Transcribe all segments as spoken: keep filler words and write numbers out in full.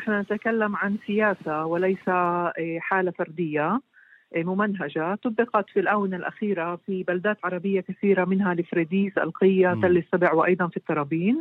نحن نتكلم عن سياسة وليس حالة فردية ممنهجة طبقت في الآونة الأخيرة في بلدات عربية كثيرة، منها الفريديس، القية، تل السبع، وأيضا في الترابين.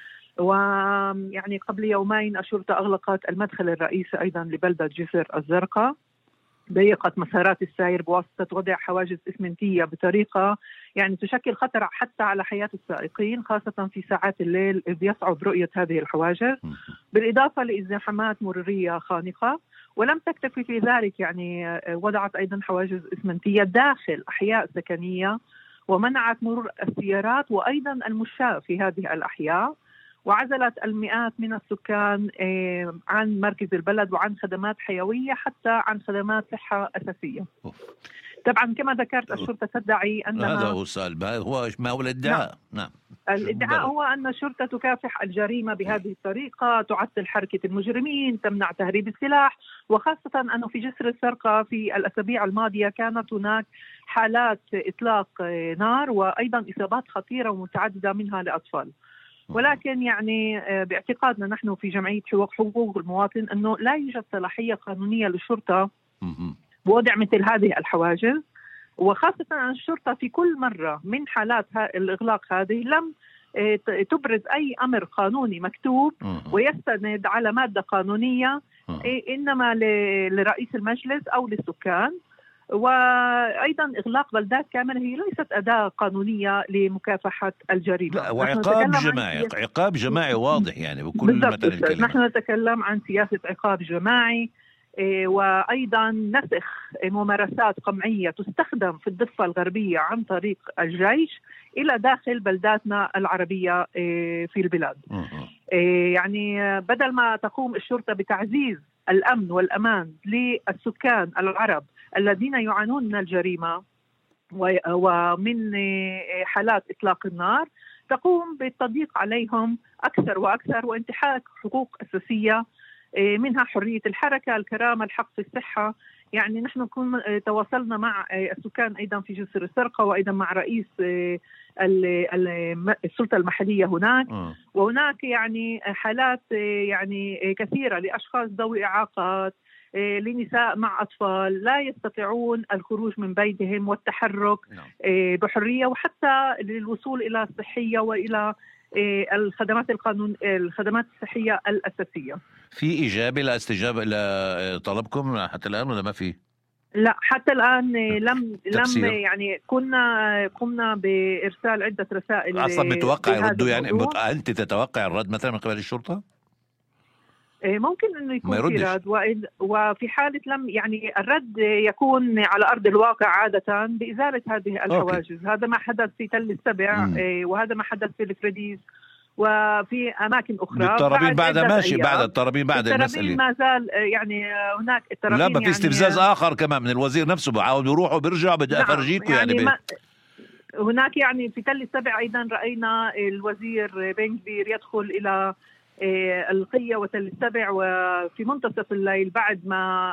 ويعني قبل يومين الشرطة أغلقت المدخل الرئيسي أيضا لبلدة جسر الزرقاء، ضيقت مسارات السير بواسطة وضع حواجز إسمنتية بطريقة يعني تشكل خطر حتى على حياة السائقين، خاصة في ساعات الليل إذ يصعب رؤية هذه الحواجز، بالإضافة لازدحامات مرورية خانقة. ولم تكتفي في ذلك، يعني وضعت أيضا حواجز إسمنتية داخل أحياء سكنية ومنعت مرور السيارات وأيضا المشاة في هذه الأحياء، وعزلت المئات من السكان عن مركز البلد وعن خدمات حيوية حتى عن خدمات صحة أساسية. طبعا كما ذكرت الشرطة تدعي أنها هذا هو السؤال، هو ما هو الادعاء؟ نعم, نعم. الادعاء هو أن الشرطة تكافح الجريمة بهذه الطريقة، تعطل حركة المجرمين، تمنع تهريب السلاح، وخاصة أنه في جسر الزرقاء في الأسابيع الماضية كانت هناك حالات إطلاق نار وأيضا إصابات خطيرة ومتعددة منها لأطفال. ولكن يعني باعتقادنا نحن في جمعية حقوق المواطن أنه لا يوجد صلاحية قانونية للشرطة بوضع مثل هذه الحواجز، وخاصة أن الشرطة في كل مرة من حالات الإغلاق هذه لم تبرز أي أمر قانوني مكتوب ويستند على مادة قانونية، إنما لرئيس المجلس أو للسكان. وأيضا إغلاق بلدات كاملة هي ليست أداة قانونية لمكافحة الجريمة. لا، وعقاب جماعي، عقاب جماعي واضح يعني بكل مثل الكلمة. نحن نتكلم عن سياسة عقاب جماعي، وأيضا نسخ ممارسات قمعية تستخدم في الضفة الغربية عن طريق الجيش إلى داخل بلداتنا العربية في البلاد. يعني بدل ما تقوم الشرطة بتعزيز الأمن والأمان للسكان العرب الذين يعانون من الجريمة ومن حالات إطلاق النار، تقوم بالتضييق عليهم أكثر وأكثر وانتهاك حقوق أساسية منها حرية الحركة، الكرامة، الحق في الصحة. يعني نحن كنا تواصلنا مع السكان أيضا في جسر الزرقاء وأيضا مع رئيس السلطة المحلية هناك، وهناك يعني حالات يعني كثيرة لأشخاص ذوي إعاقات، لنساء مع أطفال لا يستطيعون الخروج من بيتهم والتحرك بحرية، وحتى للوصول إلى الصحية وإلى الخدمات القانون الخدمات الصحية الأساسية. في إجابة لا استجابة إلى طلبكم حتى الآن ولا ما في؟ لا حتى الآن لم لم يعني كنا قمنا بإرسال عدة رسائل. أصلا متوقع يردوا يعني مت... أنت تتوقع الرد مثلا من قبل الشرطة؟ ممكن انه يكون في رد، وفي حاله لم يعني الرد يكون على ارض الواقع عاده بازاله هذه الحواجز. أوكي. هذا ما حدث في تل السبع، مم. وهذا ما حدث في الفريديس وفي اماكن اخرى. الترابين بعد ماشي أيام. بعد الترابين بعد المسألة ما زال يعني هناك الترابين. لا ما في استفزاز يعني اخر كمان من الوزير نفسه، بحاول يروحوا بيرجع بدي نعم. افرجيكم يعني, يعني هناك يعني في تل السبع ايضا راينا الوزير بن كبير يدخل الى القية وتل السبع وفي منتصف الليل بعد ما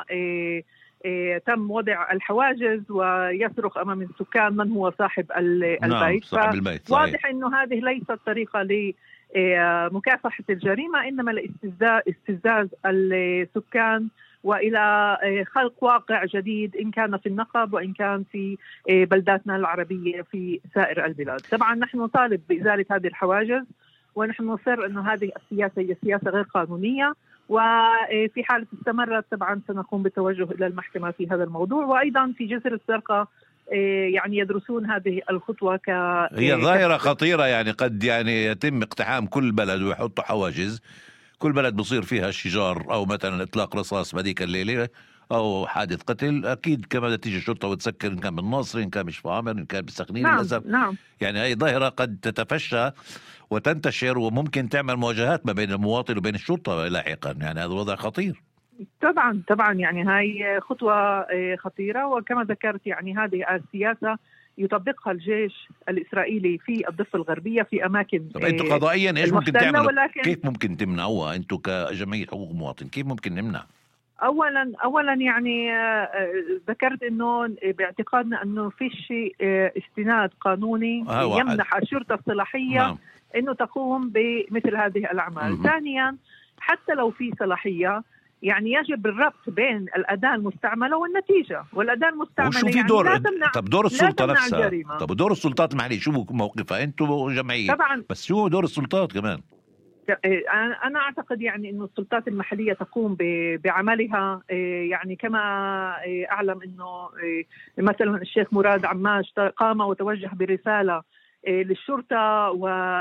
تم وضع الحواجز ويصرخ أمام السكان من هو صاحب البيت. نعم صاحب البيت. واضح أنه هذه ليست طريقة لمكافحة الجريمة، إنما لاستفزاز السكان وإلى خلق واقع جديد إن كان في النقب وإن كان في بلداتنا العربية في سائر البلاد. طبعا نحن نطالب بإزالة هذه الحواجز، ونحن نصر أنه هذه السياسة هي سياسة غير قانونية، وفي حالة استمرت طبعا سنقوم بالتوجه إلى المحكمة في هذا الموضوع. وأيضا في جسر الزرقاء يعني يدرسون هذه الخطوة ك هي ظاهرة خطيرة، يعني قد يعني يتم اقتحام كل بلد ويحطوا حواجز، كل بلد بصير فيها شجار أو مثلا إطلاق رصاص بهذيك الليلة أو حادث قتل، أكيد كما تيجي الشرطة وتسكر إن كان بالناصر إن كان بشفا عامر إن كان بالسخنين. نعم للأسف نعم. يعني هي ظاهرة قد تتفشى وتنتشر وممكن تعمل مواجهات ما بين المواطن وبين الشرطة لاحقا، يعني هذا وضع خطير. طبعا طبعا يعني هاي خطوة خطيرة، وكما ذكرت يعني هذه السياسة يطبقها الجيش الإسرائيلي في الضفة الغربية في أماكن. طب أنتوا قضائيا إيش ممكن تعملوا؟ ولكن كيف ممكن تمنعوها أنتوا كجمعية حقوق مواطن؟ كيف ممكن نمنع؟ أولا أولا يعني ذكرت إنه باعتقادنا إنه في شيء استناد قانوني يمنح الشرطة الصلاحية نعم. إنه تقوم بمثل هذه الأعمال. ثانيا حتى لو في صلاحية يعني يجب الربط بين الأداة المستعملة والنتيجة، والأداة المستعملة وشو في يعني دور لا تمنع، طب دور السلطة نفسها، الجريمة. طب ودور السلطات المحلية شو موقفها؟ انتم جمعية طبعا، بس شو دور السلطات كمان؟ أنا أعتقد يعني إنه السلطات المحلية تقوم بعملها، يعني كما أعلم إنه مثلا الشيخ مراد عماش قام وتوجه برسالة للشرطة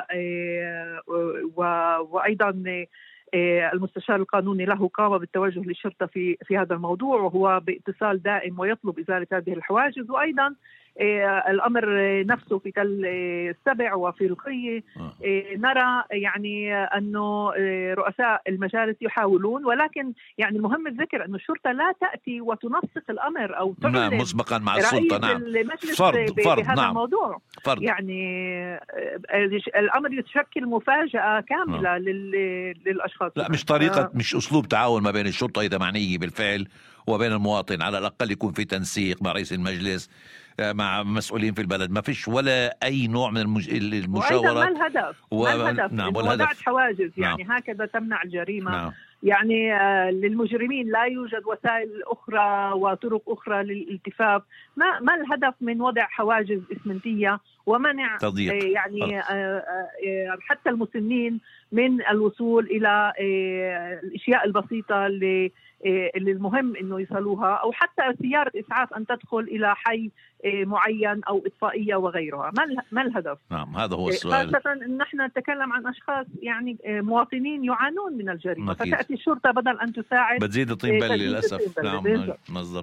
وأيضا المستشار القانوني له قام بالتوجه للشرطة في في هذا الموضوع، وهو باتصال دائم ويطلب إزالة هذه الحواجز. وأيضا الأمر نفسه في تل السبع وفي القية نرى يعني أنه رؤساء المجالس يحاولون، ولكن يعني المهم الذكر أن الشرطة لا تأتي وتنسق الأمر أو تعلن نعم مسبقا مع السلطة. نعم المجلس فرض فرض بهذا نعم الموضوع فرض. يعني الأمر يشكل مفاجأة كاملة نعم. للأشخاص. لا مش طريقة آه. مش أسلوب تعاون ما بين الشرطة إذا معنية بالفعل وبين المواطن، على الأقل يكون في تنسيق مع رئيس المجلس مع مسؤولين في البلد. ما فيش ولا أي نوع من المج... المشاورات. ما الهدف؟ و... ما الهدف؟ نعم وضعت حواجز يعني نعم. هكذا تمنع الجريمة. نعم. يعني آه للمجرمين لا يوجد وسائل أخرى وطرق أخرى للالتفاف. ما ما الهدف من وضع حواجز إسمنتية ومنع آه يعني آه آه حتى المسنين من الوصول إلى آه الأشياء البسيطة اللي اللي المهم انه يصلوها، او حتى سياره اسعاف ان تدخل الى حي معين او اطفائيه وغيرها؟ ما ما الهدف؟ نعم هذا هو السؤال. خاصه ان احنا نتكلم عن اشخاص يعني مواطنين يعانون من الجريمه، فتاتي الشرطه بدل ان تساعد بتزيد الطين بله للاسف. نعم.